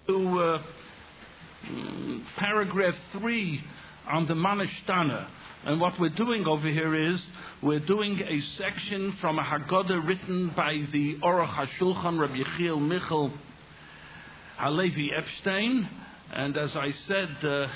to paragraph 3 on the Manishtana. And what we're doing over here is we're doing a section from a Haggadah written by the Aruch HaShulchan, Rabbi Yechiel Michal Halevi Epstein. And as I said,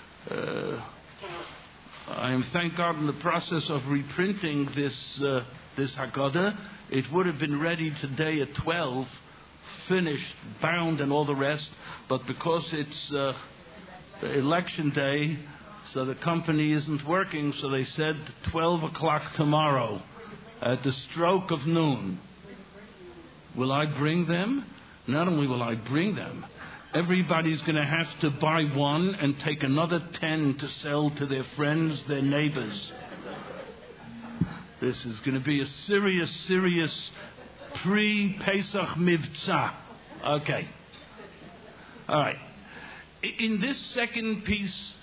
I am, thank God, in the process of reprinting this Haggadah. It would have been ready today at 12, finished, bound, and all the rest. But because it's election day, so the company isn't working, so they said 12 o'clock tomorrow at the stroke of noon. Will I bring them? Not only will I bring them, everybody's going to have to buy one and take another 10 to sell to their friends, their neighbors. This is going to be a serious pre-Pesach Mivtza. Okay. All right. In this second piece,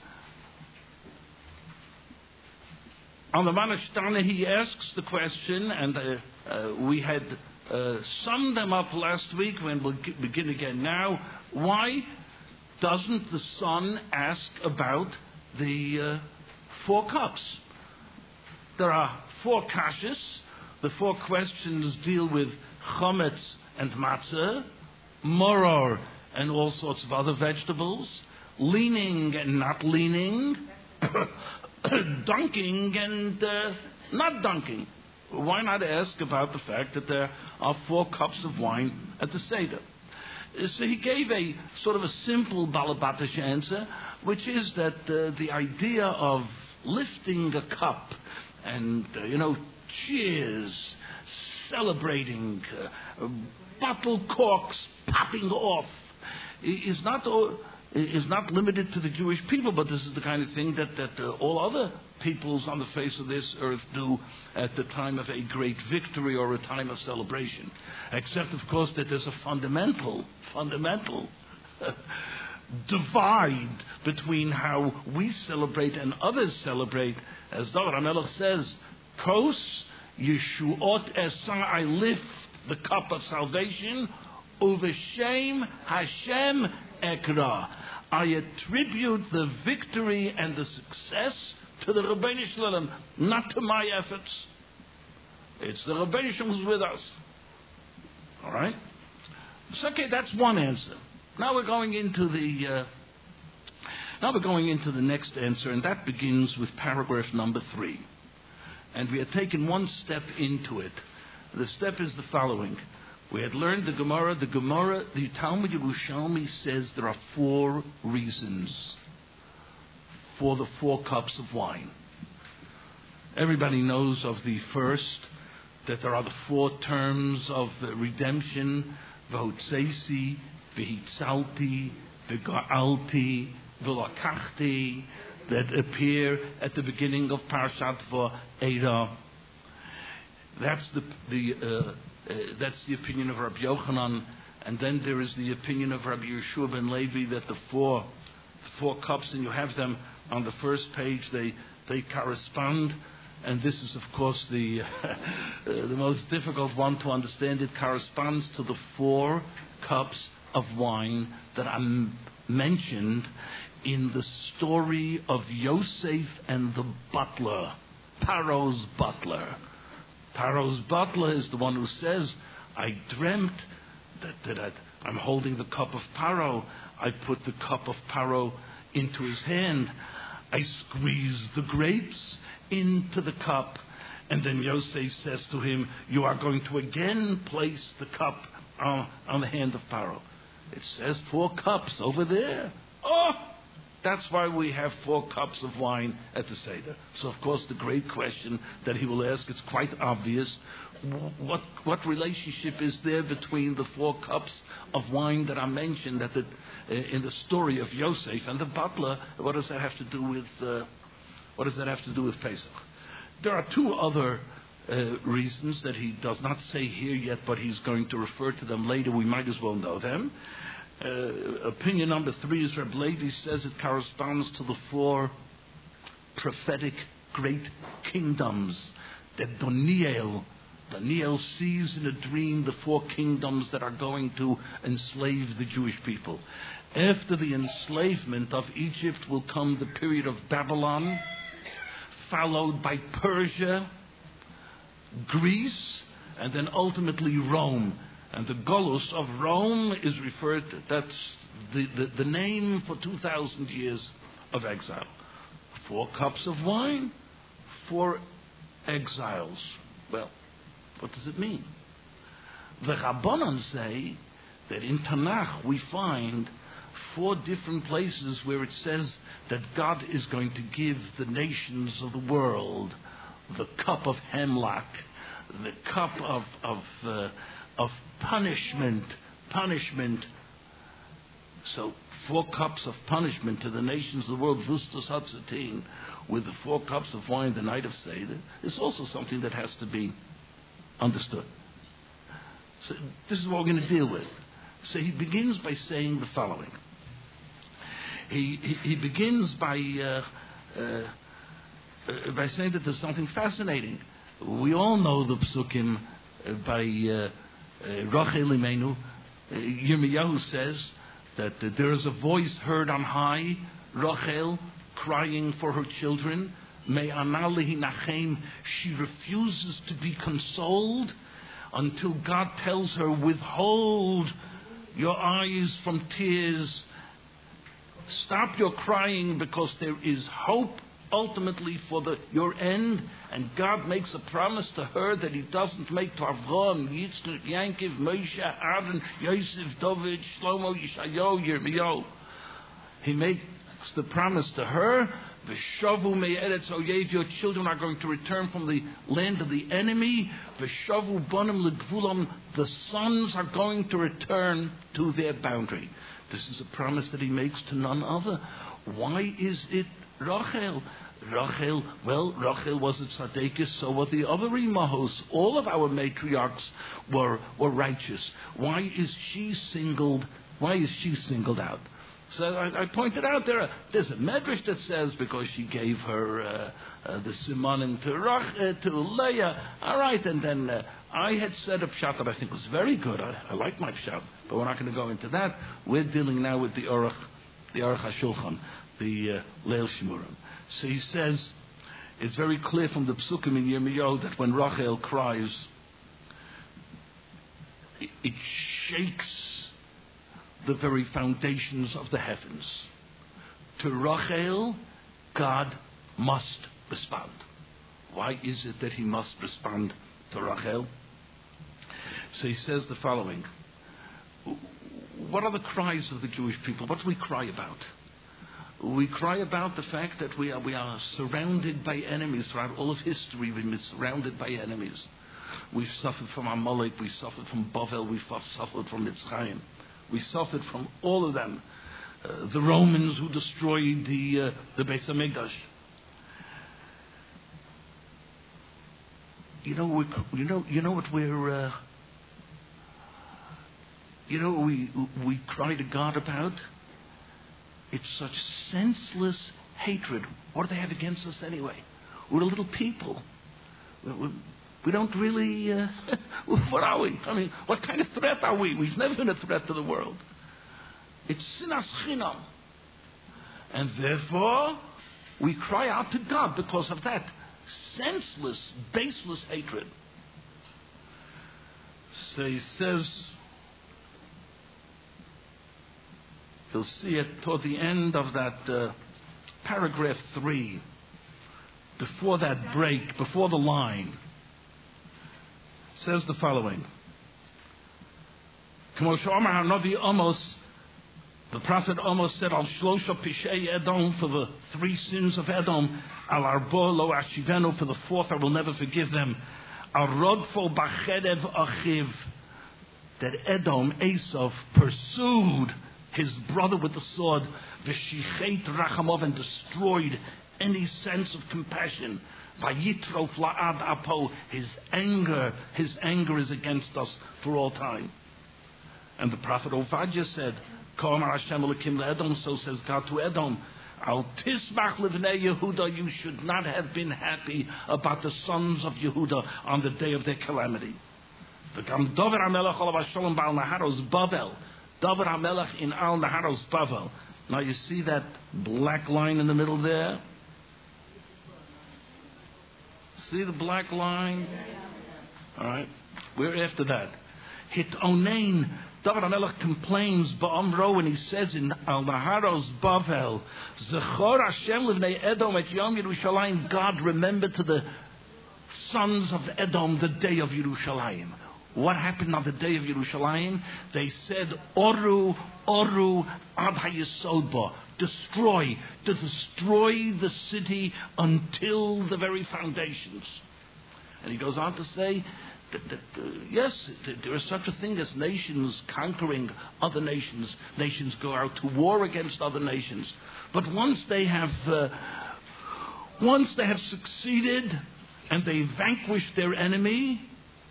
on the Manishtana, he asks the question, and we had summed them up last week, and we'll begin again now. Why doesn't the son ask about the 4 cups? There are 4 kashas. The 4 questions deal with chometz and matzah, moror and all sorts of other vegetables, leaning and not leaning, dunking and not dunking. Why not ask about the fact that there are 4 cups of wine at the Seder? So he gave a sort of a simple Balabatish answer, which is that the idea of lifting a cup and, cheers, celebrating, bottle corks popping off, is not limited to the Jewish people, but this is the kind of thing that all other peoples on the face of this earth do at the time of a great victory or a time of celebration. Except, of course, that there's a fundamental divide between how we celebrate and others celebrate. As David HaMelech says, Kos Yeshuot Esa, I lift the cup of salvation, Uveshem Hashem Ekra. I attribute the victory and the success to the Rebbeinu Shalom, not to my efforts. It's the Rebbeinu Shalom who's with us. All right? So, okay, that's one answer. Now we're going into the next answer, and that begins with paragraph number 3. And we have taken one step into it. The step is the following. We had learned the Gemara. The Talmud Yerushalmi says there are 4 reasons for the 4 cups of wine. Everybody knows of the first, that there are the 4 terms of redemption, V'hotzesi, V'hitzalti, V'ga'alti, V'lakachti, that appear at the beginning of Parashat Va'era. That's the opinion of Rabbi Yochanan, and then there is the opinion of Rabbi Yeshua ben Levi that the four cups, and you have them on the first page, they correspond, and this is of course the most difficult one to understand. It corresponds to the 4 cups of wine that are mentioned in the story of Yosef and the butler, Paro's butler. Paro's butler is the one who says, I dreamt that I'm holding the cup of Paro. I put the cup of Paro into his hand. I squeezed the grapes into the cup. And then Yosef says to him, you are going to again place the cup on the hand of Paro. It says 4 cups over there. Oh! That's why we have 4 cups of wine at the Seder. So, of course, the great question that he will ask, it's quite obvious. What relationship is there between the 4 cups of wine that are mentioned in the story of Yosef and the butler? What does that have to do with Pesach? There are 2 other reasons that he does not say here yet, but he's going to refer to them later. We might as well know them. Opinion number 3 is Reb Levi says it corresponds to the 4 prophetic great kingdoms that Daniel Daniel sees in a dream the 4 kingdoms that are going to enslave the Jewish people. After the enslavement of Egypt will come the period of Babylon, followed by Persia, Greece, and then ultimately Rome. And the Golus of Rome is referred to, that's the name for 2,000 years of exile. 4 cups of wine, 4 exiles. Well, what does it mean? The Rabbanan say that in Tanakh we find 4 different places where it says that God is going to give the nations of the world the cup of hemlock, the cup of punishment. So 4 cups of punishment to the nations of the world, Vustos Hatzatin, with the 4 cups of wine the night of Seder, is also something that has to be understood. So this is what we're going to deal with. So he begins by saying the following. He begins by saying that there's something fascinating. We all know the psukim by Rachel Imenu. Yirmiyahu says that there is a voice heard on high, Rachel crying for her children. Me'analihi nachem. She refuses to be consoled until God tells her, withhold your eyes from tears. Stop your crying, because there is hope ultimately for your end. And God makes a promise to her that He doesn't make to Avraham, Yitzchak, Yankov, Moshe, Aaron, Yosef, David, Shlomo, Yeshayahu, Yirmiyahu. He makes the promise to her, V'shavu me'eretz oyev, your children are going to return from the land of the enemy. V'shavu bonim legvulam, the sons are going to return to their boundary. This is a promise that He makes to none other. Why is it Rachel? Rachel was a tzaddikus, so were the other imahos. All of our matriarchs were righteous. Why is she singled out? So I pointed out there's a medrash that says because she gave her the simanim to Leah. All right, and then I had said a pshat that I think was very good. I like my pshat, but we're not going to go into that. We're dealing now with the Aruch HaShulchan, the Leil Shimurim. So he says, it's very clear from the psukim in Yirmiyahu that when Rachel cries, it shakes the very foundations of the heavens. To Rachel, God must respond. Why is it that He must respond to Rachel? So he says the following. What are the cries of the Jewish people? What do we cry about? We cry about the fact that we are surrounded by enemies. Throughout all of history, we've been surrounded by enemies. We've suffered from Amalek, we suffered from Bavel, we suffered from Mitzrayim. We suffered from all of them. The Romans who destroyed the Beis Hamikdash. We cry to God about? It's such senseless hatred. What do they have against us anyway? We're a little people. We don't really... what are we? I mean, what kind of threat are we? We've never been a threat to the world. It's sinas chinam. And therefore, we cry out to God because of that senseless, baseless hatred. So he says... You'll see it toward the end of that paragraph 3, before that break, before the line, says the following. The prophet Amos said, Al Shlosha Pishei Edom, for the 3 sins of Edom, Al Arbo Lo Ashivenu, for the 4th I will never forgive them, Al Rodfo Bachedev Achiv, that Edom, Esav, pursued his brother with the sword, v'shichet rachamov, and destroyed any sense of compassion. Vayitrof la'ad apo, his anger is against us for all time. And the prophet Ovadia said, Ka'amar Hashem Elokim le'Edom, so says God to Edom, Al Tisbach Livnei Yehuda, you should not have been happy about the sons of Yehuda on the day of their calamity. V'gam David HaMelech Olav HaShalom Ba'al Naharos Bavel. David HaMelech in Al Naharos Bavel. Now you see that black line in the middle there? See the black line? All right. We're after that. Hit Onain. David HaMelech complains Ba'amro, and he says in Al Naharos Bavel, Zechor Hashem Livnei Edom et Yom Yerushalayim. God, remember to the sons of Edom the day of Yerushalayim. What happened on the day of Yerushalayim? They said, Oru, Oru, Ad HaYesod, destroy the city until the very foundations. And he goes on to say that yes, there is such a thing as nations conquering other nations. Nations go out to war against other nations. But once they have succeeded and they vanquish their enemy,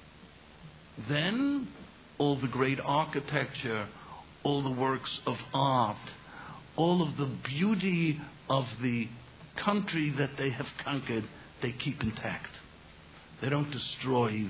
then all the great architecture, all the works of art, all of the beauty of the country that they have conquered, they keep intact. They don't destroy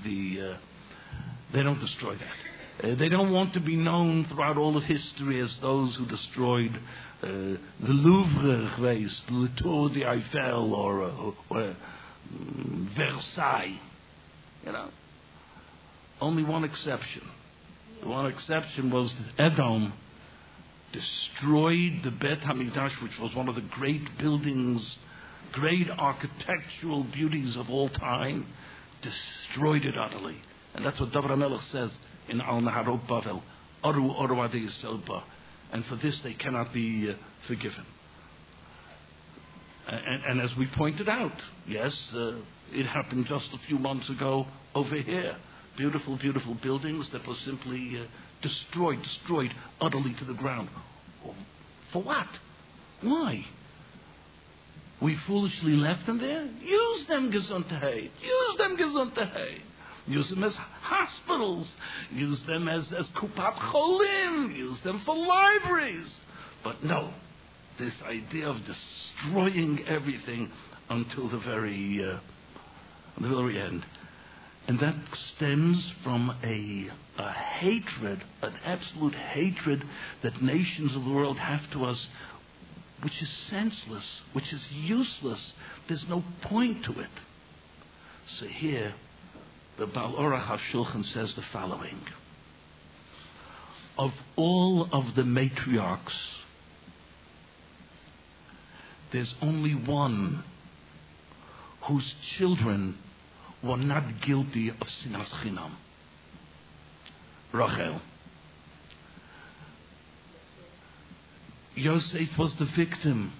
that. They don't want to be known throughout all of history as those who destroyed the Louvre, the Tour de Eiffel, or Versailles. You know. Only one exception. The one exception was that Edom destroyed the Bet HaMikdash, which was one of the great buildings, great architectural beauties of all time, destroyed it utterly. And that's what David HaMelech says in Al Naharot Bavel, Aru Aru Ad Yisrael, and for this they cannot be forgiven. And as we pointed out, yes, it happened just a few months ago over here. Beautiful, beautiful buildings that were simply destroyed utterly to the ground. For what? Why? We foolishly left them there? Use them, Gesundheit. Use them, Gesundheit. Use them as hospitals. Use them as Kupat Cholim. Use them for libraries. But no, this idea of destroying everything until the very end. And that stems from a hatred, an absolute hatred that nations of the world have to us, which is senseless, which is useless. There's no point to it. So here, the Baal Orach HaShulchan says the following. Of all of the matriarchs, there's only one whose children were not guilty of sinas chinam. Rachel. Yosef was the victim.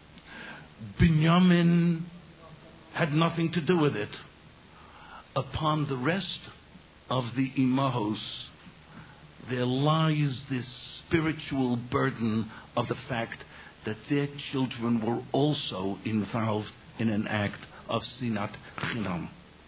Binyamin had nothing to do with it. Upon the rest of the imahos, there lies this spiritual burden of the fact that their children were also involved in an act of sinat chinam.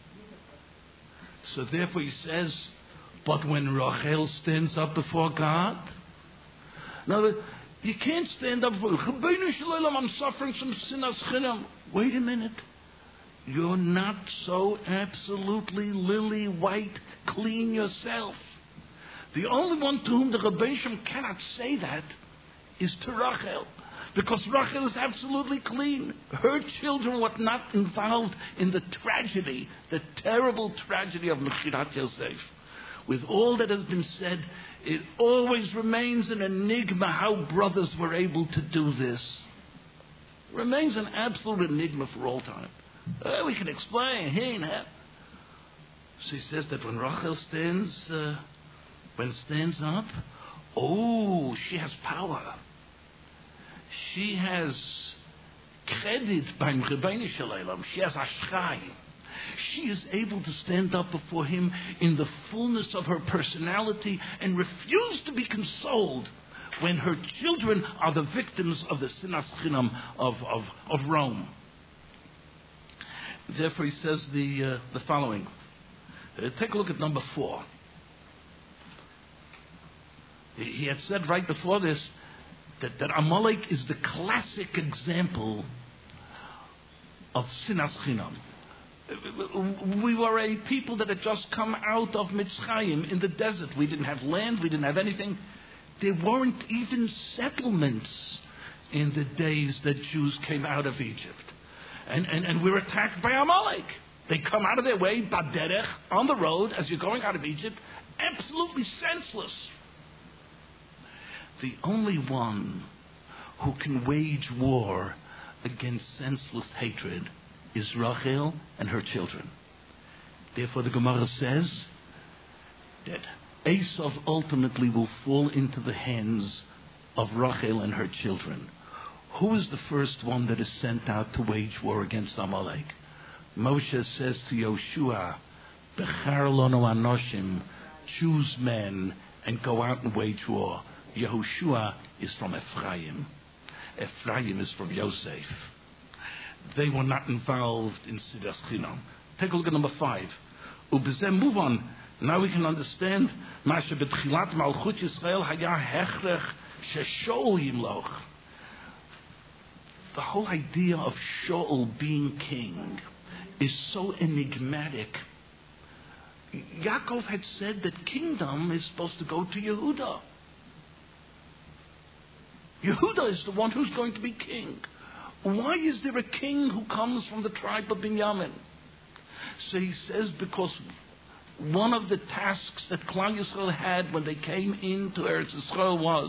So therefore he says, but when Rachel stands up before God, now you can't stand up before I'm suffering from sinas chinam. Wait a minute. You're not so absolutely lily white clean yourself. The only one to whom the Rebbeinu Shem cannot say that is to Rachel. Because Rachel is absolutely clean. Her children were not involved in the tragedy, the terrible tragedy of Mechirat Yosef. With all that has been said, it always remains an enigma how brothers were able to do this. It remains an absolute enigma for all time. We can explain. Hey, now. She says that when Rachel stands up, she has power. She has credit by Rebbeinu Shalom. She has ashkai. She is able to stand up before him in the fullness of her personality and refuse to be consoled when her children are the victims of the sinas chinam of Rome. Therefore, he says the following. Take a look at number 4. He had said right before this that Amalek is the classic example of sinas chinam. We were a people that had just come out of Mitzrayim in the desert. We didn't have land, we didn't have anything. There weren't even settlements in the days that Jews came out of Egypt. And we're attacked by Amalek. They come out of their way, baderech, on the road, as you're going out of Egypt, absolutely senseless. The only one who can wage war against senseless hatred is Rachel and her children. Therefore the Gemara says that Esav ultimately will fall into the hands of Rachel and her children. Who is the first one that is sent out to wage war against Amalek? Moshe says to Yoshua, Bechar lono anoshim, choose men and go out and wage war. Yehoshua is from Ephraim. Ephraim is from Yosef. They were not involved in Sidas Chinam. Take a look at number 5. Ubezem, move on. Now we can understand. Masha betchilat malchut Yisrael haya hechrech sheshol yimloch. The whole idea of Shaul being king is so enigmatic. Yaakov had said that kingdom is supposed to go to Yehuda. Yehuda is the one who's going to be king. Why is there a king who comes from the tribe of Binyamin? So he says because one of the tasks that Klal Yisrael had when they came into Eretz Yisrael was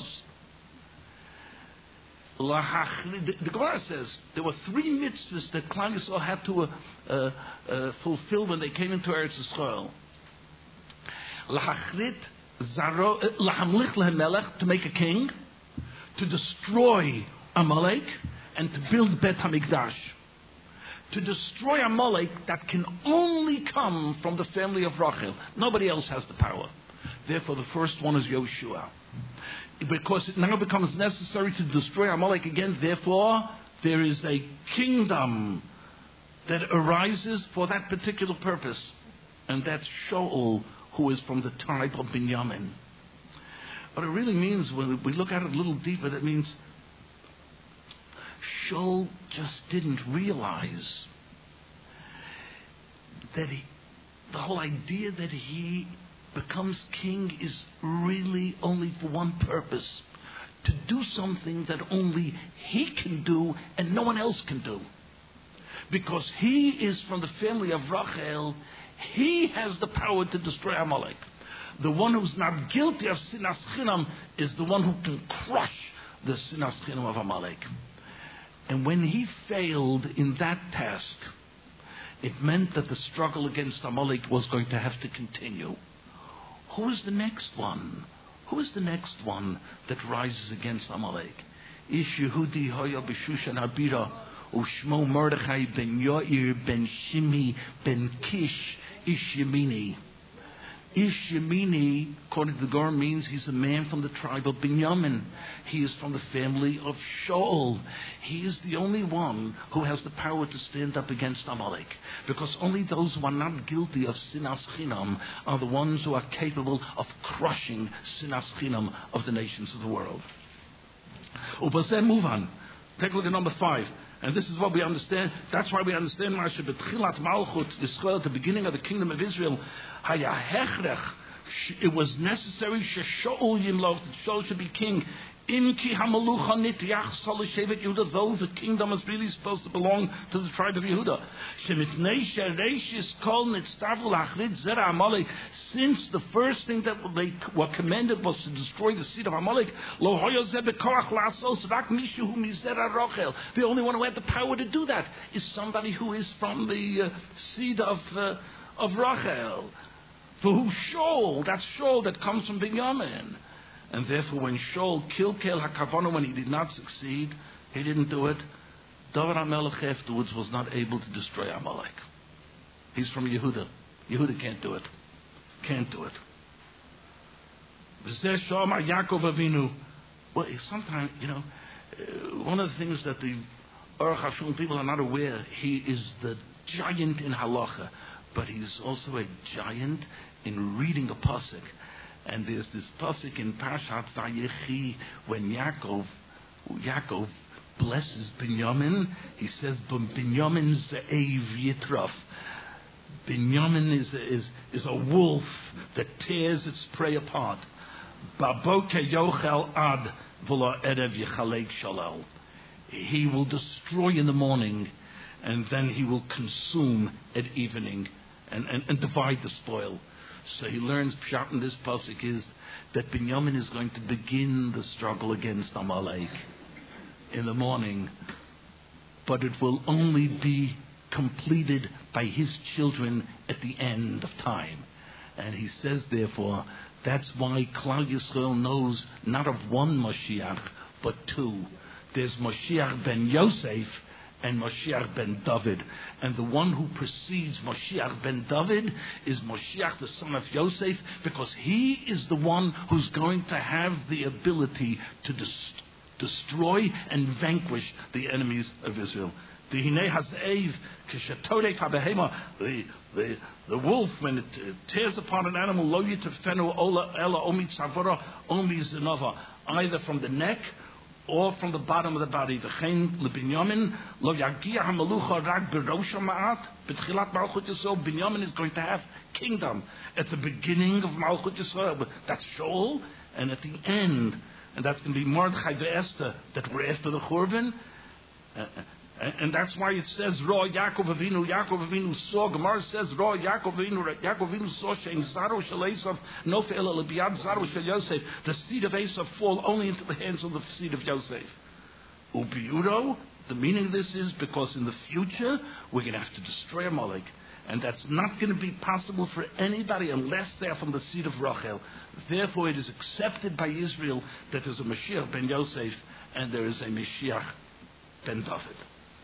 the Gemara says there were 3 mitzvahs that Klal Yisrael had to fulfill when they came into Eretz Yisrael. Lahamlich leHamelech, to make a king, to destroy Amalek, and to build Bet HaMikdash. To destroy Amalek, that can only come from the family of Rachel. Nobody else has the power. Therefore, the first one is Yoshua. Because it now becomes necessary to destroy Amalek again, therefore, there is a kingdom that arises for that particular purpose. And that's Shaul, who is from the tribe of Binyamin. What it really means, when we look at it a little deeper, that means Shaul just didn't realize that the whole idea that he becomes king is really only for one purpose: to do something that only he can do and no one else can do. Because he is from the family of Rachel, he has the power to destroy Amalek. The one who's not guilty of sinas chinam is the one who can crush the sinas chinam of Amalek. And when he failed in that task, it meant that the struggle against Amalek was going to have to continue. Who is the next one? Who is the next one that rises against Amalek? Ish Yehudi hoya b'Shushan Habira, u'shmo Mordechai ben Yair ben Shimi ben Kish Ish Yemini. Ish Yemini, according to the Gemara, means he's a man from the tribe of Binyamin. He is from the family of Shaul. He is the only one who has the power to stand up against Amalek. Because only those who are not guilty of sinas chinam are the ones who are capable of crushing sinas chinam of the nations of the world. Ubazeh, move on. Take a look at number 5. And this is what we understand. That's why we understand Masha Betchilat Malchut Yisrael, at the beginning of the kingdom of Israel. It was necessary Shaul Yimloch, that Shaul should be king. Imki Hamalucha Nityach Saloshevet Yehuda, though the kingdom is really supposed to belong to the tribe of Yehuda. Shemitnei Shereishis Kol Nitztavu Lachrid Zera Amalek. Since the first thing that they were commanded was to destroy the seed of Amalek, Lo Hoyo Ze Bekorach Lasos Rak Mishu Hu Mizera Rochel. The only one who had the power to do that is somebody who is from the seed of Rachel. For who Shaul, that's Shaul that comes from Binyamin. And therefore, when Shaul killed Kel HaKavana, when he did not succeed, he didn't do it. David HaMelech afterwards was not able to destroy Amalek. He's from Yehuda. Yehuda can't do it. Can't do it. V'zeh Shomar Yaakov Avinu. Well, sometimes, one of the things that the Aruch HaShulchan people are not aware, he is the giant in halacha, but he is also a giant in reading a pasuk. And there's this pasuk in Parshat Vayechi when Yaakov Yaakov blesses Binyamin. He says, Binyamin ze'ev yitraf. Binyamin is a wolf that tears its prey apart. Baboke yochel ad v'lo erev yechalek shalal. He will destroy in the morning, and then he will consume at evening and divide the spoil. So he learns pshat in this pasuk is that Binyamin is going to begin the struggle against Amalek in the morning, but it will only be completed by his children at the end of time. And he says, therefore, that's why Klal Yisrael knows not of one Mashiach, but two. There's Mashiach ben Yosef and Mashiach ben David. And the one who precedes Mashiach ben David is Mashiach, the son of Yosef, because he is the one who's going to have the ability to destroy and vanquish the enemies of Israel. The wolf, when it tears upon an animal, lo yitefenu ela omi tzavora omi zinova, either from the neck or from the bottom of the body. V'chein lebinyamin lo yagia hamelucha rak berosha ma'at b'tchilat malchut Yisrael. Binyamin is going to have kingdom at the beginning of Malchut Yisrael. That's Shaul, and at the end, and that's going to be Mordechai ve'Esther, that were after the Churban. And that's why it says, Ra Yaakov Avinu saw, Gemara says, Ra Yaakov Avinu saw, Shein Zaro Shel Esav, Nofel El Biyad Zaro Shel Yosef. The seed of Esav fall only into the hands of the seed of Yosef. Ubiudo, the meaning of this is because in the future, we're going to have to destroy Amalek. And that's not going to be possible for anybody unless they're from the seed of Rachel. Therefore, it is accepted by Israel that there's a Mashiach ben Yosef and there is a Mashiach ben David.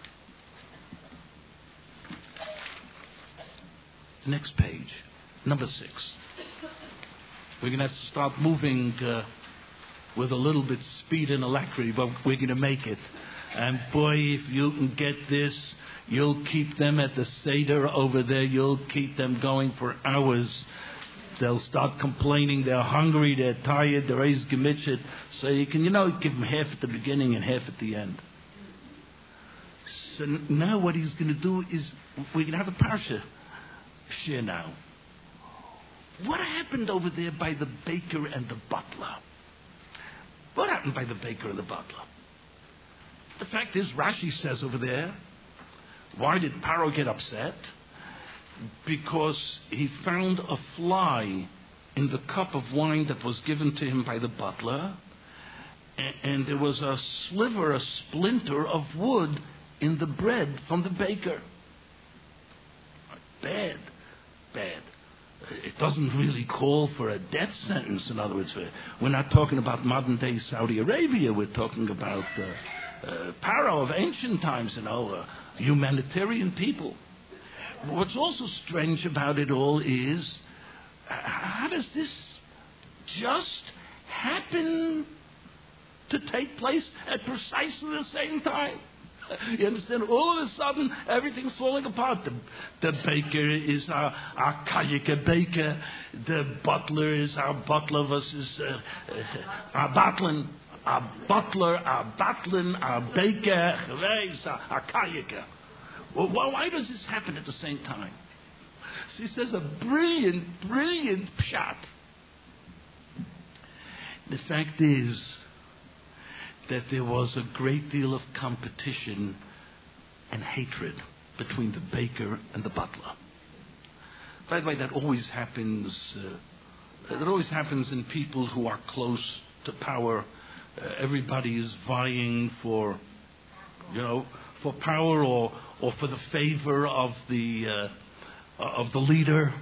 Next page, number 6. We're going to have to start moving with a little bit speed and alacrity, but we're going to make it. And boy, if you can get this, you'll keep them at the Seder over there. You'll keep them going for hours. They'll start complaining. They're hungry. They're tired. They're gemichet. So you can, give them half at the beginning and half at the end. So now what he's going to do is we're going to have a parsha share now. What happened over there by the baker and the butler? What happened by the baker and the butler? The fact is, Rashi says over there, why did Paro get upset? Because he found a fly in the cup of wine that was given to him by the butler, and there was a splinter of wood in the bread from the baker. Bad. It doesn't really call for a death sentence. In other words, we're not talking about modern day Saudi Arabia. We're talking about Paro of ancient times, humanitarian people. What's also strange about it all is, how does this just happen to take place at precisely the same time? You understand? All of a sudden, everything's falling apart. The baker is our kayika baker. The butler is our butler versus our batlin. Our butler, our batlin, our baker, our kayika. Well, why does this happen at the same time? So he says a brilliant pshat. The fact is that there was a great deal of competition and hatred between the baker and the butler. By the way, that always happens. It always happens in people who are close to power. Everybody is vying for power or for the favor of the leader.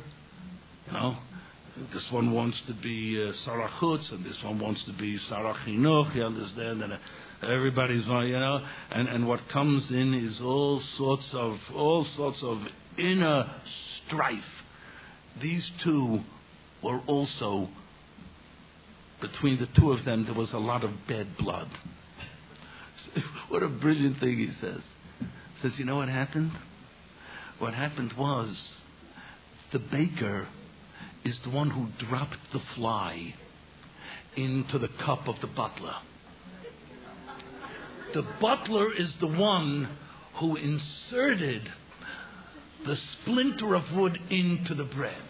This one wants to be Sarah Chutz, and this one wants to be Sarah Chinuch, you understand? And everybody's, and what comes in is all sorts of inner strife. These two were also, between the two of them, there was a lot of bad blood. What a brilliant thing he says. He says, you know what happened? What happened was the baker is the one who dropped the fly into the cup of the butler. The butler is the one who inserted the splinter of wood into the bread.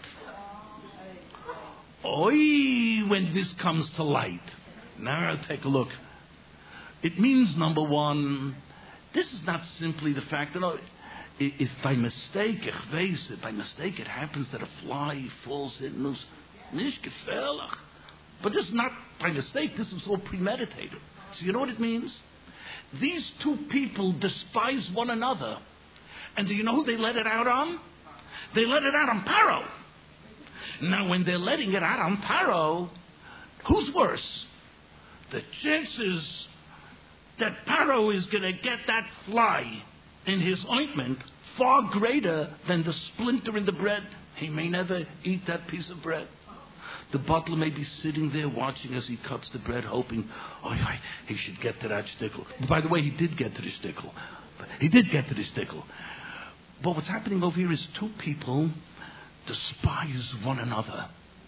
Oy, when this comes to light. Now take a look. It means, number one, this is not simply the fact that if by mistake, it happens that a fly falls in, nicht gefährlich. But this is not by mistake, this is all premeditated. So you know what it means? These two people despise one another. And do you know who they let it out on? They let it out on Paro. Now when they're letting it out on Paro, who's worse? The chances that Paro is going to get that fly in his ointment far greater than the splinter in the bread. He may never eat that piece of bread. The butler may be sitting there watching as he cuts the bread, hoping, he should get to that shtickle. By the way, he did get to the shtickle. But what's happening over here is two people despise one another.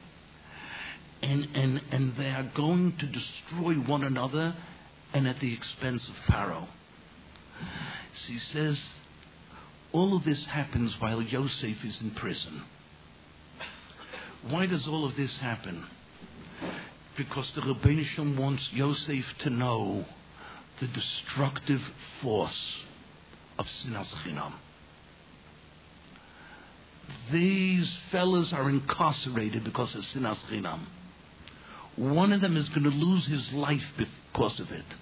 And they are going to destroy one another, and at the expense of Paro. So he says, all of this happens while Yosef is in prison. Why does all of this happen? Because the Rebbeinu Shalom wants Yosef to know the destructive force of Sinas Chinam. These fellas are incarcerated because of Sinas Chinam. One of them is going to lose his life because of it.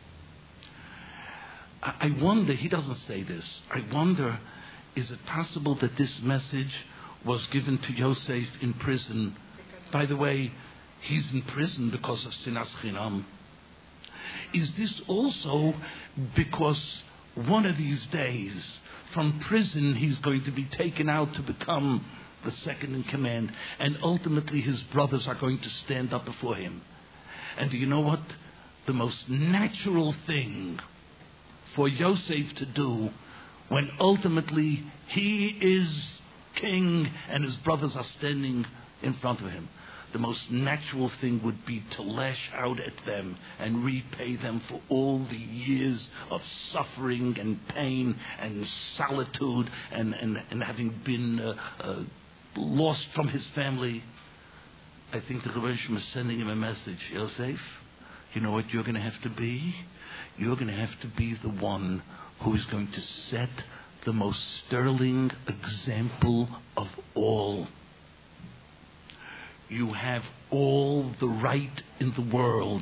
I wonder, he doesn't say this, I wonder, is it possible that this message was given to Yosef in prison? By the way, he's in prison because of Sinas Chinam. Is this also because one of these days, from prison, he's going to be taken out to become the second in command, and ultimately his brothers are going to stand up before him? And do you know what? The most natural thing for Yosef to do when ultimately he is king and his brothers are standing in front of him, the most natural thing would be to lash out at them and repay them for all the years of suffering and pain and solitude and having been lost from his family. I think the Rebbe is sending him a message. Yosef, you know what you're going to have to be? You're going to have to be the one who is going to set the most sterling example of all. You have all the right in the world,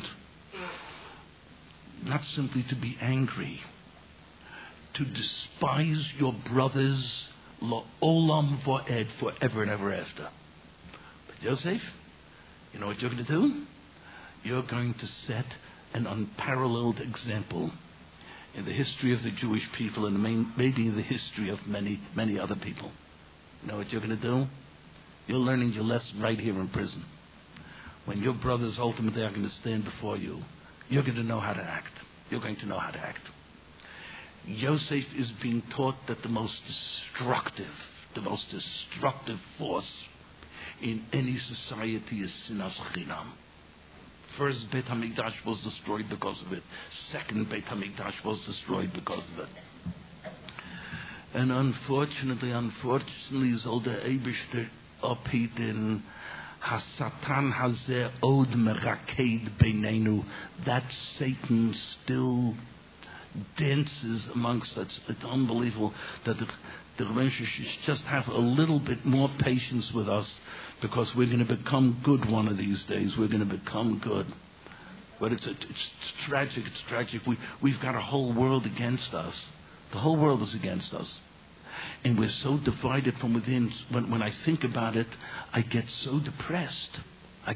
not simply to be angry, to despise your brothers la'olam va'ed, forever and ever after. But Yosef, you know what you're going to do? You're going to set an unparalleled example in the history of the Jewish people and maybe in the history of many, many other people. You know what you're going to do? You're learning your lesson right here in prison. When your brothers ultimately are going to stand before you, you're going to know how to act. You're going to know how to act. Yosef is being taught that the most destructive force in any society is Sinas Chinam. First Beit HaMikdash was destroyed because of it. Second Beit HaMikdash was destroyed because of it. And unfortunately, soll der Eibishter abheten, Hasatan hazeh od meraked beinenu, that Satan still dances amongst us. It's unbelievable that the Rebbe should just have a little bit more patience with us, because we're going to become good one of these days. We're going to become good. But it's tragic. It's tragic. We've got a whole world against us. The whole world is against us. And we're so divided from within. When I think about it, I get so depressed. I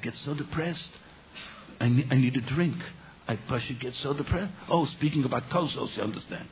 need a drink. I should get so depressed. Oh, speaking about kosos, you understand.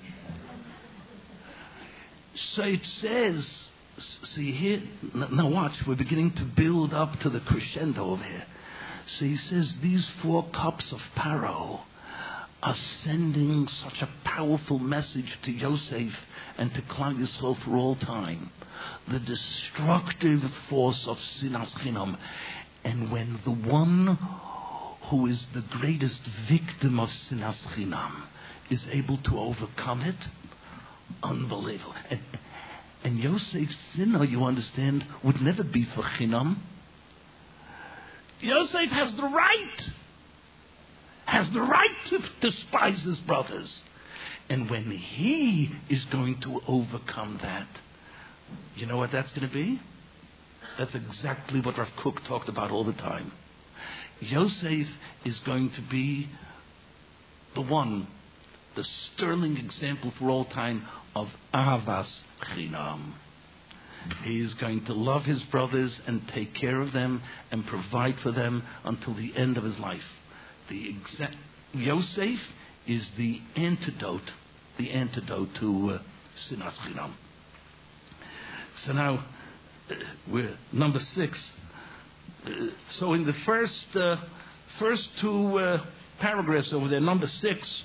So it says, see here, now watch, we're beginning to build up to the crescendo over here. So he says, these 4 cups of Paro are sending such a powerful message to Yosef and to Klal Yisrael for all time. The destructive force of Sinas Chinam. And when the one who is the greatest victim of Sinas Chinam is able to overcome it. Unbelievable. And Yosef's sinner, you understand, would never be for chinam. Yosef has the right to despise his brothers. And when he is going to overcome that, you know what that's going to be? That's exactly what Rav Kook talked about all the time. Yosef is going to be the sterling example for all time of Ahavas Chinam. He is going to love his brothers and take care of them and provide for them until the end of his life. Yosef is the antidote to Sinas Chinam. So now, we're number 6. So in the first two paragraphs over there, number 6,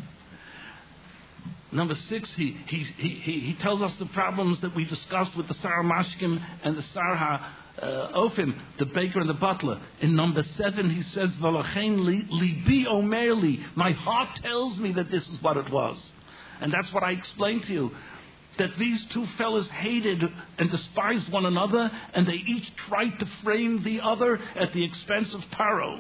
he tells us the problems that we discussed with the Sar Mashkim and the Sar Ofim, the baker and the butler. In number 7, he says, "V'lachein libi omerli," my heart tells me that this is what it was, and that's what I explained to you. That these two fellas hated and despised one another, and they each tried to frame the other at the expense of Paro.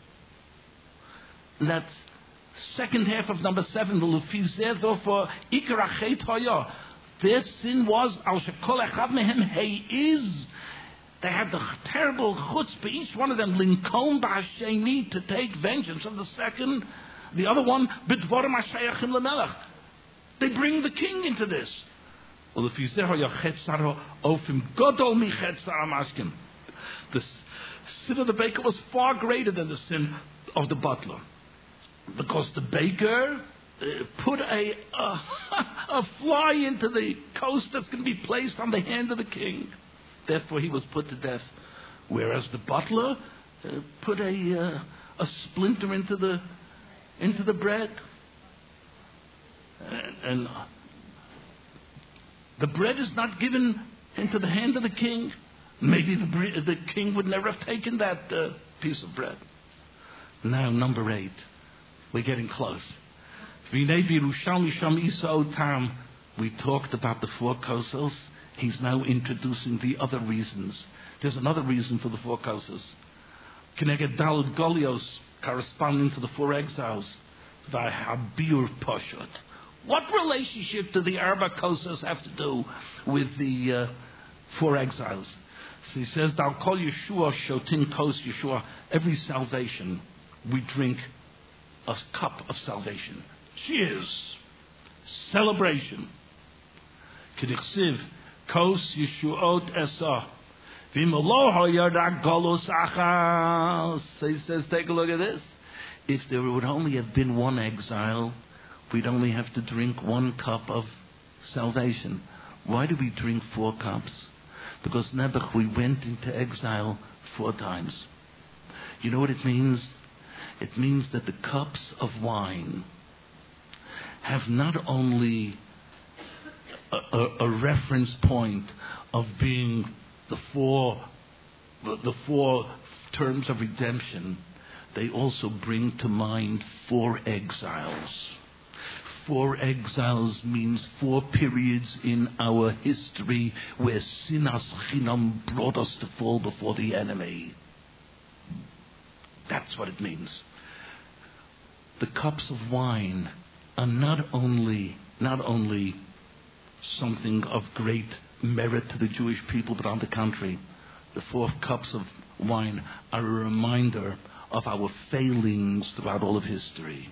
And that's second half of number 7. Therefore, Ikar Achet Haya. Their sin was al shekol echad mehem heiz. They had the terrible chutzpah, each one of them linkom b'hasheni, to take vengeance on the second. The other one b'dvarim hashayachim lemelech. They bring the king into this. The sin of the baker was far greater than the sin of the butler, because the baker put a fly into the coast that's going to be placed on the hand of the king. Therefore, he was put to death. Whereas the butler put a splinter into the bread, and the bread is not given into the hand of the king. Maybe the king would never have taken that piece of bread. Now, number 8. We're getting close. We talked about the 4 kosos. He's now introducing the other reasons. There's another reason for the 4 kosos. Keneged Daled Golios, corresponding to the 4 exiles. Vahabir Poshut. What relationship do the Arba Kosos have to do with the 4 exiles? So he says, "Thou call Yeshua Shotin Kos Yeshua." Every salvation, we drink a cup of salvation. Cheers, celebration. Kedichsiv Kos Yeshuot Esah. V'imoloho Yardak Golos Achas. So he says, take a look at this. If there would only have been 1 exile, we'd only have to drink 1 cup of salvation. Why do we drink 4 cups? Because Nebuch, we went into exile 4 times. You know what it means? It means that the cups of wine have not only a reference point of being the four terms of redemption, they also bring to mind 4 exiles. 4 exiles means 4 periods in our history where Sinas Chinam brought us to fall before the enemy. That's what it means. The cups of wine are not only something of great merit to the Jewish people, but on the contrary, the 4 cups of wine are a reminder of our failings throughout all of history.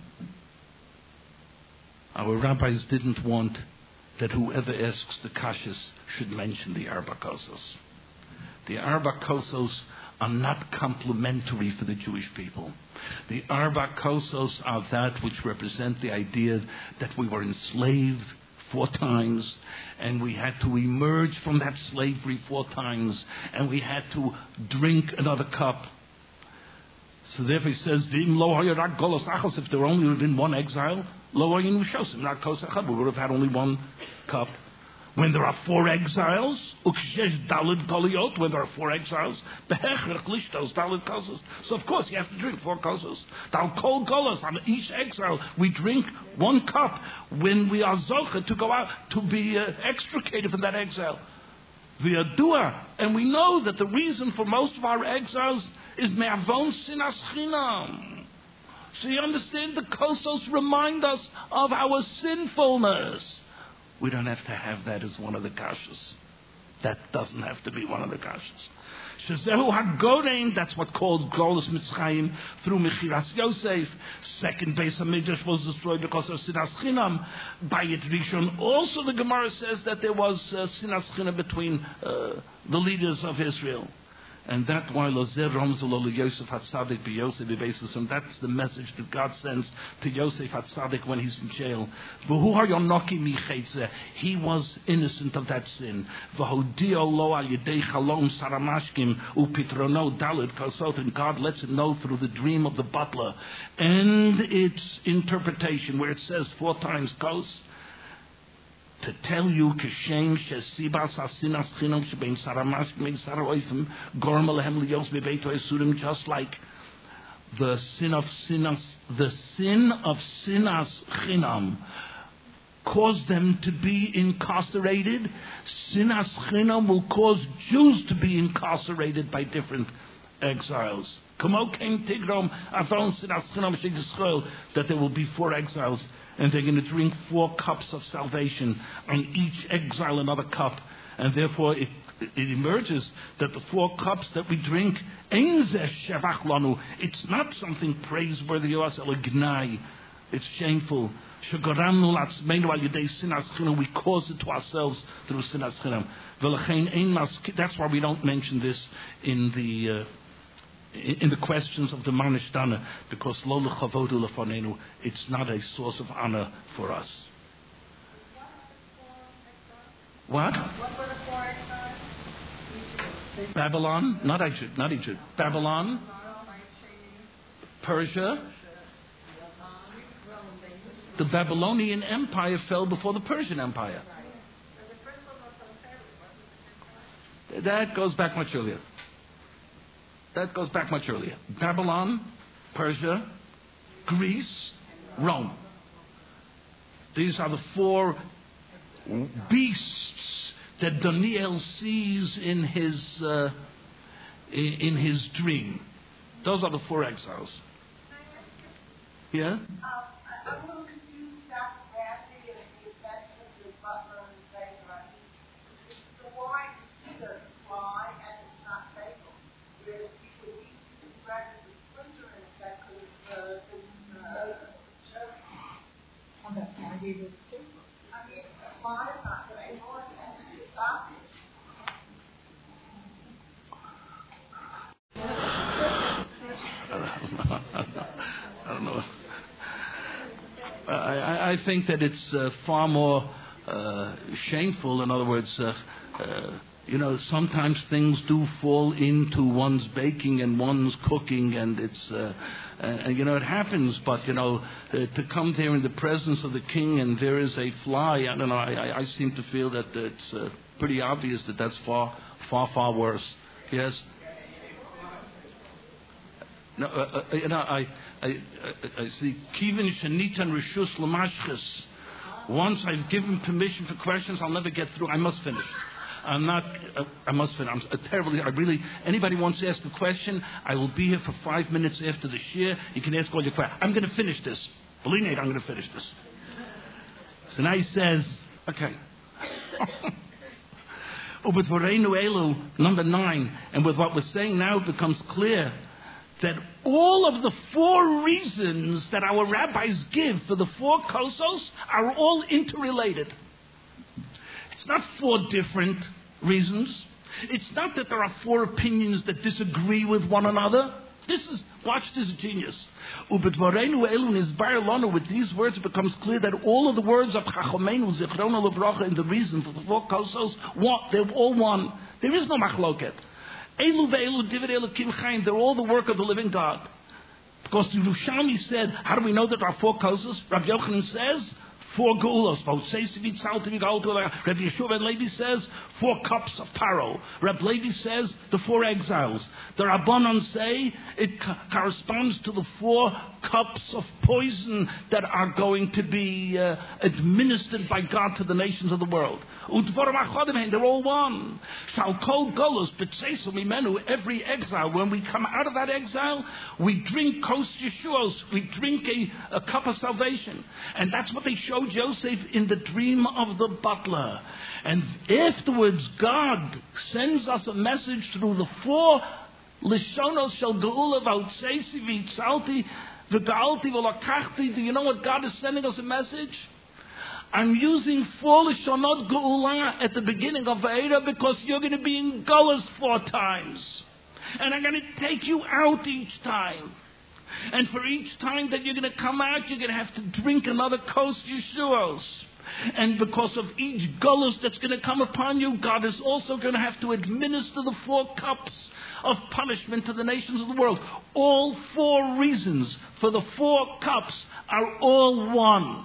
Our rabbis didn't want that whoever asks the kashas should mention the Arba Kosos. The Arba Kosos are not complementary for the Jewish people. The Arba Kosos are that which represent the idea that we were enslaved 4 times, and we had to emerge from that slavery 4 times, and we had to drink another cup. So therefore he says, if there only would have been 1 exile, we would have had only 1 cup. When there are 4 exiles, when there are 4 exiles, so of course you have to drink 4 kosos. On each exile we drink 1 cup when we are zoche to go out, to be extricated from that exile. And we know that the reason for most of our exiles is me'avon sinas chinam. So you understand, the kosos remind us of our sinfulness. We don't have to have that as one of the kashas. That doesn't have to be one of the kashas. Shazehu HaGorein, that's what called Golus Mitzrayim through Mechiras Yosef. Second Beis HaMikdash was destroyed because of Sinas Chinam. By it Rishon, also the Gemara says that there was Sinas Chinam between the leaders of Israel. And that's why Lozer Ramzul Yosef HaTzadik be Yosef basis, and that's the message that God sends to Yosef HaTzadik when he's in jail. He was innocent of that sin. And God lets him know through the dream of the butler and its interpretation, where it says 4 times kos, to tell you just like the sin of sinas chinam caused them to be incarcerated, sinas chinam will cause Jews to be incarcerated by different exiles. That there will be 4 exiles, and they're going to drink 4 cups of salvation, on each exile another cup, and therefore it emerges that the 4 cups that we drink, it's not something praiseworthy of us, it's shameful. We cause it to ourselves through sinas chinam. That's why we don't mention this in the questions of the Manishtana, because it's not a source of honor for us. What? What were the 4 exiles? Babylon, not Egypt. Babylon, Persia. The Babylonian Empire fell before the Persian Empire. That goes back much earlier. Babylon, Persia, Greece, Rome. These are the 4 beasts that Daniel sees in his dream. Those are the 4 exiles. Yeah? I'm a little confused about the gravity and the effects of the butler and Pharaoh. The wine doesn't fly and it's not fatal. Whereas people eat the bread with the splinter in it, that could have been choking. I mean, a fly is not fatal, and it's obvious. I don't know. I think that it's far more shameful. In other words, sometimes things do fall into one's baking and one's cooking, and it's, it happens. But to come there in the presence of the king and there is a fly, I don't know. I seem to feel that it's pretty obvious that that's far, far, far worse. Yes. No, I see. Kivin shenitan rishus lamashchis. Once I've given permission for questions, I'll never get through. I must finish. I must finish. I'm terribly. Anybody wants to ask a question, I will be here for 5 minutes after the shir. You can ask all your questions. I'm going to finish this. Believe me, I'm going to finish this. So now he says, okay. Number 9, and with what we're saying now, it becomes clear that all of the 4 reasons that our rabbis give for the 4 kosos are all interrelated. It's not 4 different reasons. It's not that there are 4 opinions that disagree with one another. Watch this genius. With these words, it becomes clear that all of the words of Chachomenu, Zichrono Levracha, and the reason for the 4 kosos, they're all one. There is no machloket. They're all the work of the living God. Because the Yerushalmi said, how do we know that there are 4 kosos? Rabbi Yochanan says, 4 geulos. Rabbi Yeshua ben Levi says 4 cups of paro. Rabbi Levi says the 4 exiles. The Rabbanon say it corresponds to the 4 cups of poison that are going to be administered by God to the nations of the world. They're all one. Every exile, when we come out of that exile, we drink kos Yeshuos, we drink a cup of salvation. And that's what they showed Joseph in the dream of the butler. And afterwards, God sends us a message through the 4 Lishonos shel Geula v'Otseisi v'Yitzalti v'Ga'alti v'Lakachti. Do you know what God is sending us a message? I'm using 4 Lishonot Geula at the beginning of Va'era because you're going to be in Gullahs 4 times. And I'm going to take you out each time. And for each time that you're going to come out, you're going to have to drink another kos Yeshuos. And because of each gullus that's going to come upon you, God is also going to have to administer the 4 cups of punishment to the nations of the world. All 4 reasons for the 4 cups are all one.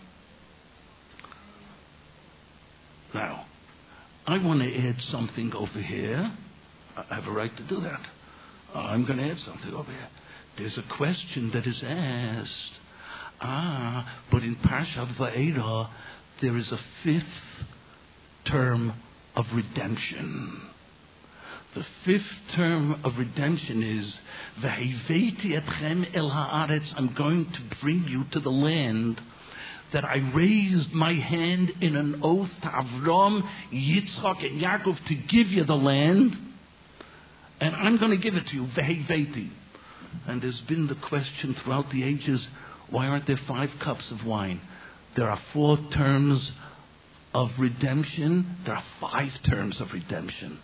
Now, I want to add something over here. I have a right to do that. I'm going to add something over here. There's a question that is asked. But in Parshat Va'era, there is a 5th term of redemption. The 5th term of redemption is, V'heveti etchem el haaretz, I'm going to bring you to the land that I raised my hand in an oath to Avram, Yitzchak, and Yaakov to give you the land, and I'm going to give it to you, V'heveti. And there's been the question throughout the ages, why aren't there 5 cups of wine? There are 4 terms of redemption. There are 5 terms of redemption.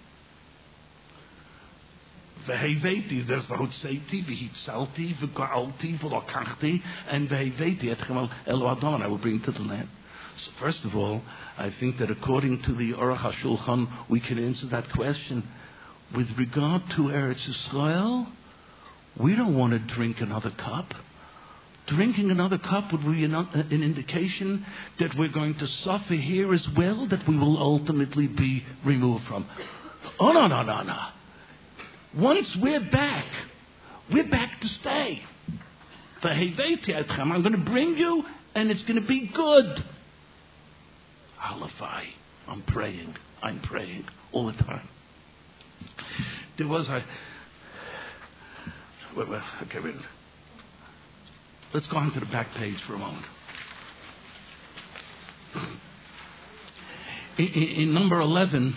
V'heveti, there's v'hotzeiti, v'hitzalti, v'ga'alti, v'lokachti, and v'heveti etchem el Adon, I will bring to the land. So first of all, I think that according to the Aruch HaShulchan, we can answer that question. With regard to Eretz Yisrael, we don't want to drink another cup. Drinking another cup would be an indication that we're going to suffer here as well, that we will ultimately be removed from. Oh, no. Once we're back to stay. I'm going to bring you, and it's going to be good. Halafai. I'm praying all the time. There was okay, wait. Let's go on to the back page for a moment. In number 11,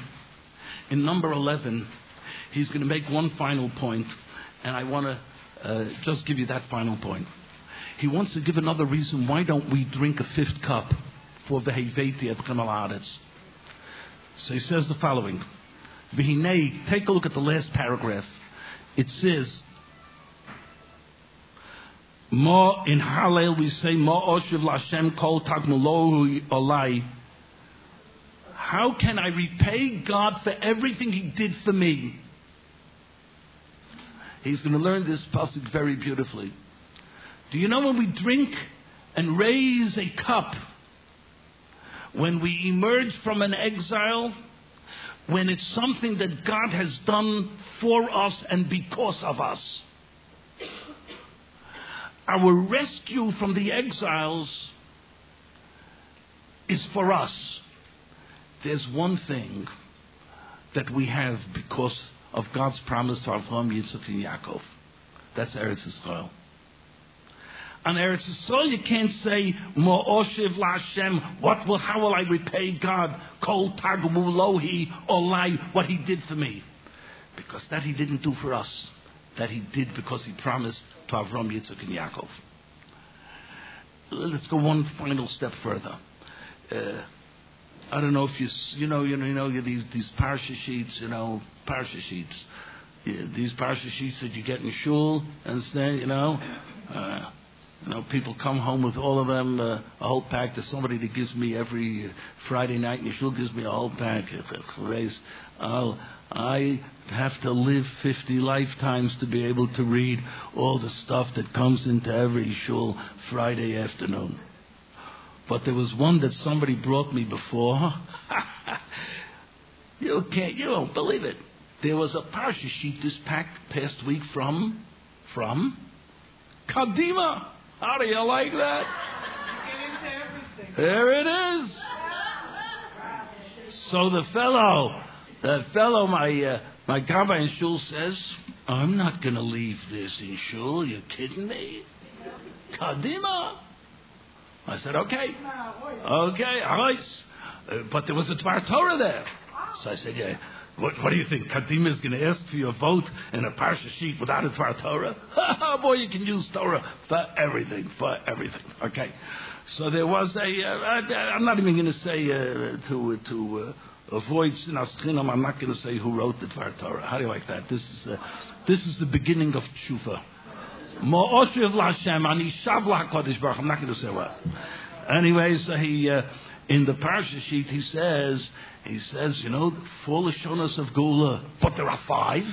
he's going to make one final point, and I want to just give you that final point. He wants to give another reason why don't we drink a 5th cup for V'heveti etchem el haaretz. So he says the following. V'hinei, take a look at the last paragraph. It says, Ma in Hallel we say Ma oshiv l'Hashem kol tagmulohu olai. How can I repay God for everything He did for me? He's going to learn this pasuk very beautifully. Do you know when we drink and raise a cup, when we emerge from an exile, when it's something that God has done for us and because of us? Our rescue from the exiles is for us. There's one thing that we have because of God's promise to Avraham, Yitzchak, and Yaakov. That's Eretz Yisrael. On Eretz Yisrael, you can't say, Ma'oshiv la'Hashem, how will I repay God? Kol tagmulohi olai, what He did for me. Because that He didn't do for us. That He did because He promised to Avram, Yitzchak, and Yaakov. Let's go one final step further. I don't know if you know these parsha sheets, parsha sheets. These parsha sheets that you get in shul, understand, people come home with all of them, a whole pack. There's somebody that gives me every Friday night, and shul gives me a whole pack. I have to live 50 lifetimes to be able to read all the stuff that comes into every shul Friday afternoon. But there was one that somebody brought me before. You don't believe it. There was a parsha sheet this past week from Kadima. How do you like that? There it is. So the fellow, my Gabbai in shul says, I'm not going to leave this in shul. You kidding me? Kadima. I said, okay, all right. But there was a Dvar Torah there. So I said, yeah. What do you think? Kadima is going to ask for your vote in a parsha sheet without a Dvar Torah? Boy, you can use Torah for everything. Okay. So there was I'm not even going to say to avoid sinas chinam. I'm not going to say who wrote the Dvar Torah. How do you like that? This is the beginning of tshuva. I'm not going to say what. Anyways, he in the parsha sheet he says, 4 Lashonos of Gula, but there are 5.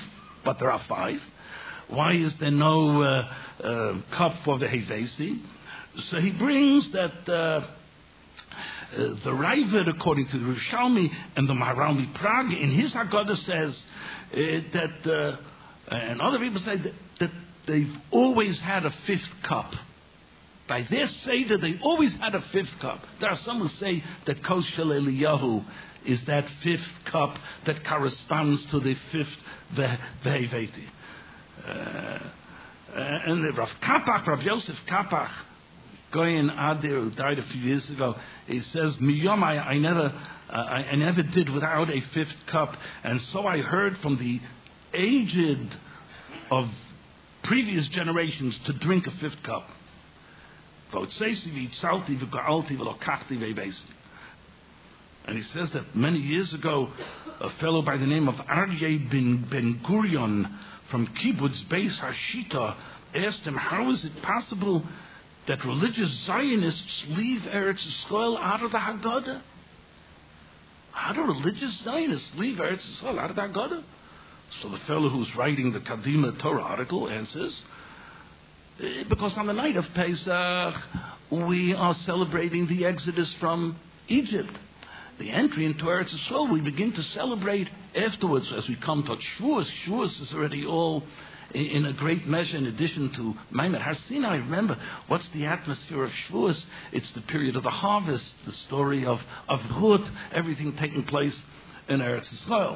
Why is there no cup for the Hevesi? So he brings that the Ravid, according to the Rishalmi and the Maharalmi Prague, in his Haggadah says that, and other people say that they've always had a 5th cup. By their Seder, they always had a 5th cup. There are some who say that Kos Shel Eliyahu is that 5th cup that corresponds to the 5th Veheveti. And Rav Yosef Kapach, Goyen Adir, who died a few years ago, he says, Miyom, I never did without a 5th cup, and so I heard from the aged of previous generations to drink a 5th cup. And he says that many years ago, a fellow by the name of Aryeh Ben Gurion from Kibbutz Beis Hashita asked him, how is it possible that religious Zionists leave Eretz Yisrael out of the Haggadah? How do religious Zionists leave Eretz Yisrael out of the Haggadah? So the fellow who's writing the Kadima Torah article answers, because on the night of Pesach, we are celebrating the exodus from Egypt. The entry into Eretz Yisrael, we begin to celebrate afterwards as we come to Shavuos. Shavuos is already all in a great measure in addition to Maimed Har Sinai. Remember, what's the atmosphere of Shavuos? It's the period of the harvest, the story of Ruth, everything taking place in Eretz Yisrael.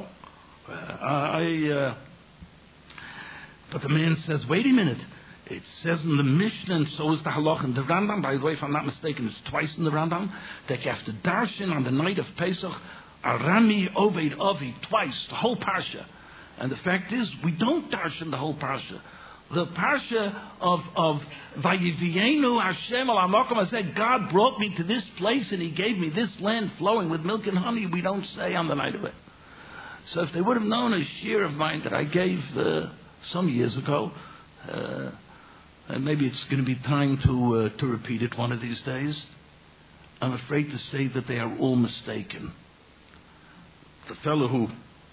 But the man says, wait a minute. It says in the Mishnah, and so is the Halach in the Rambam. By the way, if I'm not mistaken, it's twice in the Rambam, that you have to darshan on the night of Pesach, Arami Oved Avi, twice, the whole Parsha. And the fact is, we don't darshan the whole Parsha. The Parsha of Vayivienu Hashem al Hamakom, I said, God brought me to this place and He gave me this land flowing with milk and honey, we don't say on the night of it. So if they would have known a shir of mine that I gave some years ago, and maybe it's going to be time to repeat it one of these days, I'm afraid to say that they are all mistaken. This fellow who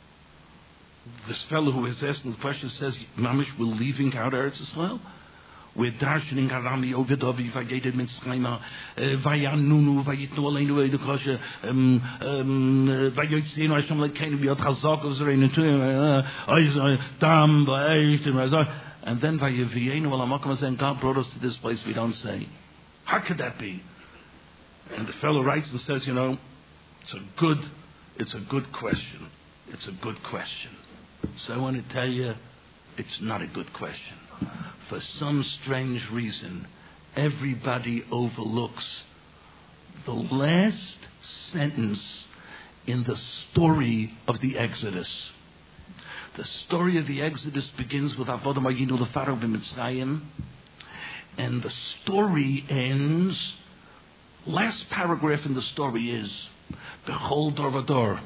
is asking the question says, Mamish, we're leaving out Eretz Yisrael. We're darshaning Arami Ovidovi Vayedet Mitzrayma Vayanunu Vayitnu Aleinu Edukosha Vayotzinu Hashem Lekeinu B'Yod Chazak Ozreinu Dam Vayishtim. And then Vayivienu Al Hamakom, and God brought us to this place. We don't say. How could that be? And the fellow writes and says, it's a good question. It's a good question. So I want to tell you, it's not a good question. For some strange reason, everybody overlooks the last sentence in the story of the Exodus. The story of the Exodus begins with Avodah Mayinu L'Pharaoh b'Mitzrayim, and the story ends. Last paragraph in the story is B'chol dor v'dor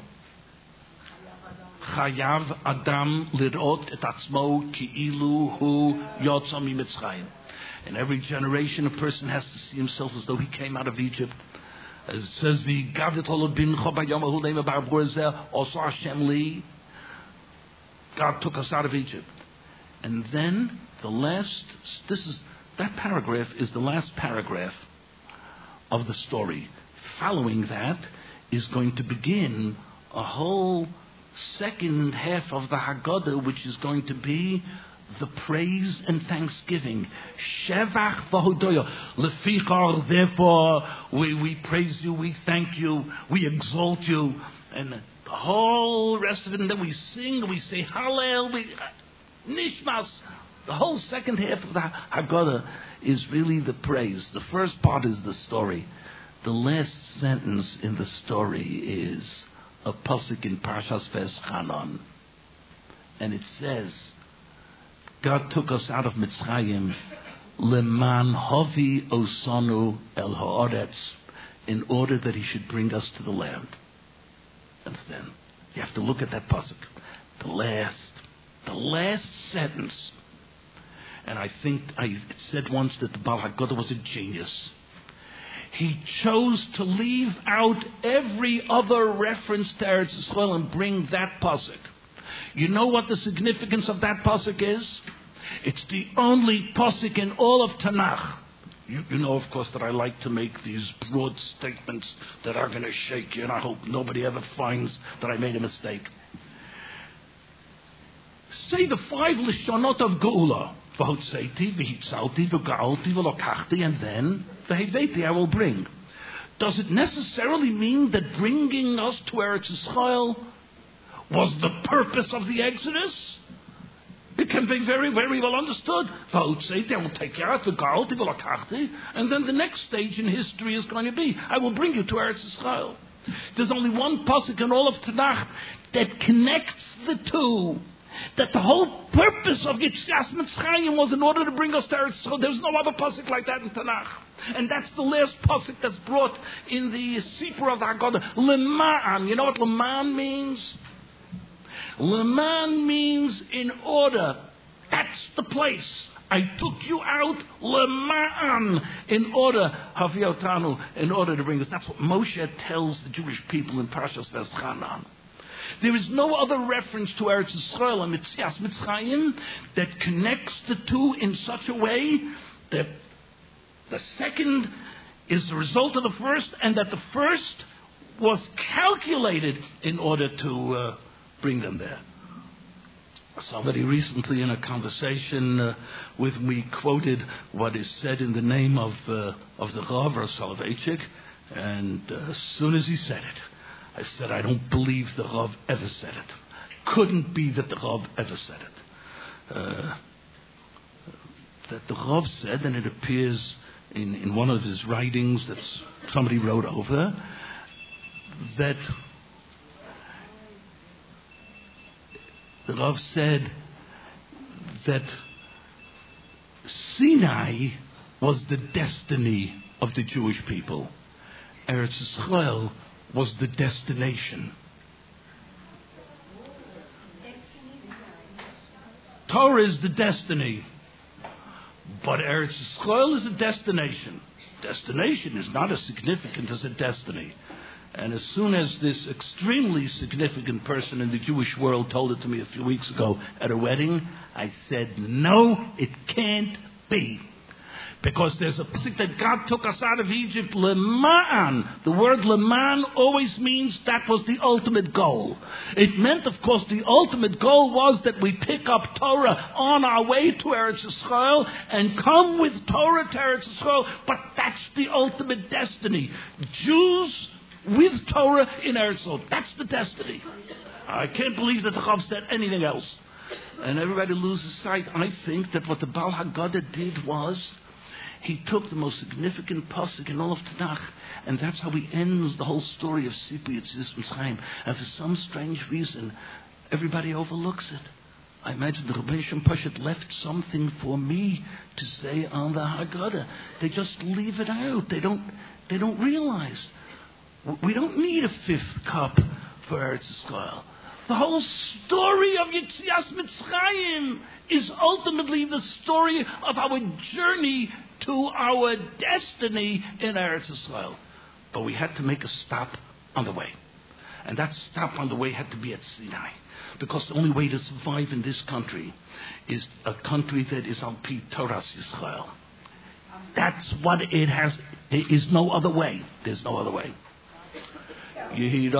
Chayav Adam lirot et atzmo ki'ilu hu yotza miMitzrayim. In every generation, a person has to see himself as though he came out of Egypt. As it says, V'gavet holod bincho b'yom ahu leima ba'avur zeh oso Hashem li. God took us out of Egypt. And then that paragraph is the last paragraph of the story. Following that is going to begin a whole second half of the Haggadah, which is going to be the praise and thanksgiving. Shevach v'hodoya. Lefichar, therefore, we praise you, we thank you, we exalt you, and the whole rest of it, and then we sing, we say Hallel, Nishmas. The whole second half of the Haggadah is really the praise. The first part is the story. The last sentence in the story is a pasuk in Parshas Veschanan, and it says, God took us out of Mitzrayim, leman havi osanu el haaretz, in order that He should bring us to the land. And then you have to look at that pasuk, the last sentence. And I think I said once that the Baal Haggadah was a genius. He chose to leave out every other reference to Eretz Yisrael and bring that pasuk. You know what the significance of that pasuk is? It's the only pasuk in all of Tanakh. You know, of course, that I like to make these broad statements that are going to shake you, and I hope nobody ever finds that I made a mistake. Say the 5 Lishonot of Geula. V'hotzeiti, v'hitzalti, v'ga'alti, v'lokachti, and then v'heveti, I will bring. Does it necessarily mean that bringing us to Eretz Yisrael was the purpose of the Exodus? It can be very, very well understood. V'hotzeiti, I will take you out, v'ga'alti, v'lokachti, and then the next stage in history is going to be, I will bring you to Eretz Yisrael. There's only one pasuk in all of Tanakh that connects the two. That the whole purpose of Yetzias Mitzrayim was in order to bring us to Eretz Yisrael. There's no other pasuk like that in Tanakh. And that's the last pasuk that's brought in the Sipur of the Haggadah. Leman. You know what Leman means? Leman means in order. That's the place. I took you out, Leman, in order, Haviotanu, in order to bring us. That's what Moshe tells the Jewish people in Parashas Veschanan. There is no other reference to Eretz Yisrael and Yetzias Mitzrayim that connects the two in such a way that the second is the result of the first, and that the first was calculated in order to bring them there. Somebody recently in a conversation with me quoted what is said in the name of the Rav Soloveitchik, and as soon as he said it, I said, I don't believe the Rav ever said it. Couldn't be that the Rav ever said it. That the Rav said, and it appears in one of his writings that somebody wrote over, that the Rav said that Sinai was the destiny of the Jewish people. Eretz Yisrael was the destination. Torah is the destiny, but Eretz Yisrael is a destination. Destination is not as significant as a destiny. And as soon as this extremely significant person in the Jewish world told it to me a few weeks ago at a wedding, I said, no, it can't be. Because there's a pasuk that God took us out of Egypt, Leman. The word Leman always means that was the ultimate goal. It meant, of course, the ultimate goal was that we pick up Torah on our way to Eretz Yisrael and come with Torah to Eretz Yisrael. But that's the ultimate destiny. Jews with Torah in Eretz Yisrael. That's the destiny. I can't believe that the Chav said anything else. And everybody loses sight. I think that what the Baal Haggadah did was, he took the most significant pasuk in all of Tanakh, and that's how he ends the whole story of Sipur Yetzias Mitzrayim. And for some strange reason, everybody overlooks it. I imagine the Rebbeinu Shem Pashat left something for me to say on the Haggadah. They just leave it out. They don't realize. We don't need a 5th cup for Eretz Yisrael. The whole story of Yetzias Mitzrayim is ultimately the story of our journey to our destiny in Eretz Yisrael. But we had to make a stop on the way. And that stop on the way had to be at Sinai. Because the only way to survive in this country is a country that is al pi Torah Yisrael. That's what it has. There is no other way. There's no other way. I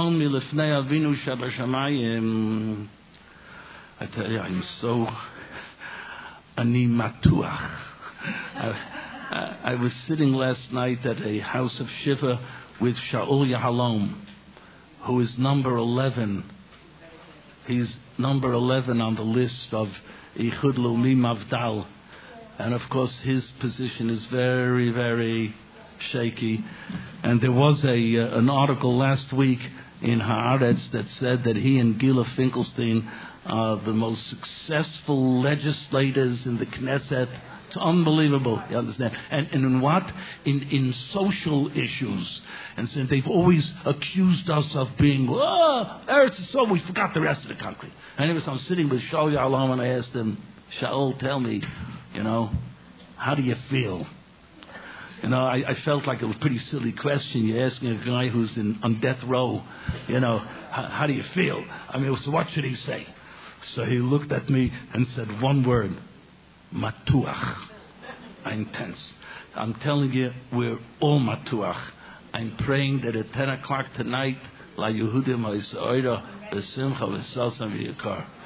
tell you, I'm so ani matuach. I was sitting last night at a house of Shiva with Shaul Yahalom, who is number 11. He's number 11 on the list of Ichud Leumi Mavdal. And of course his position is very, very shaky. And there was an article last week in Haaretz that said that he and Gila Finkelstein are the most successful legislators in the Knesset. It's unbelievable, you understand? And in what? In social issues. And since they've always accused us of being, Eretz Yisrael, we forgot the rest of the country. Anyway, so I'm sitting with Shaul Yahalom and I asked him, Shaul, tell me, how do you feel? I felt like it was a pretty silly question. You're asking a guy who's on death row, how do you feel? So what should he say? So he looked at me and said one word, matuach. I'm tense. I'm telling you, we're all matuach. I'm praying that at 10 o'clock tonight, La Yehudim Ha'Yisrael, B'Simcha V'Sasam V'Yikar.